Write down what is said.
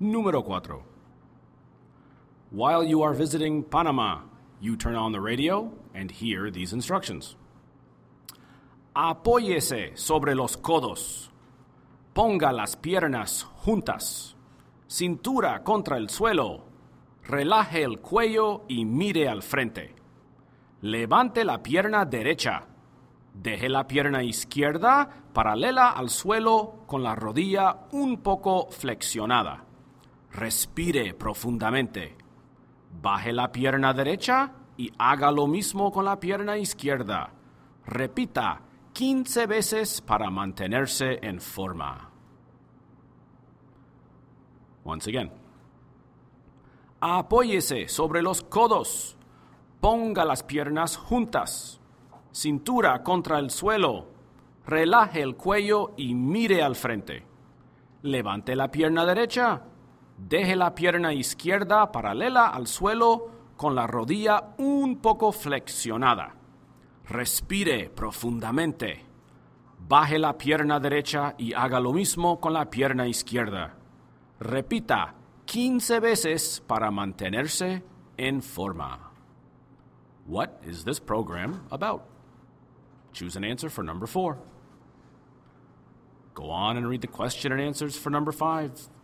Número 4. While you are visiting Panama, you turn on the radio and hear these instructions. Apóyese sobre los codos. Ponga las piernas juntas. Cintura contra el suelo. Relaje el cuello y mire al frente. Levante la pierna derecha. Deje la pierna izquierda paralela al suelo con la rodilla un poco flexionada. Respire profundamente. Baje la pierna derecha y haga lo mismo con la pierna izquierda. Repita 15 veces para mantenerse en forma. Once again. Apóyese sobre los codos. Ponga las piernas juntas. Cintura contra el suelo. Relaje el cuello y mire al frente. Levante la pierna derecha. Deje la pierna izquierda paralela al suelo con la rodilla un poco flexionada. Respire profundamente. Baje la pierna derecha y haga lo mismo con la pierna izquierda. Repita 15 veces para mantenerse en forma. What is this program about? Choose an answer for number 4. Go on and read the question and answers for number 5.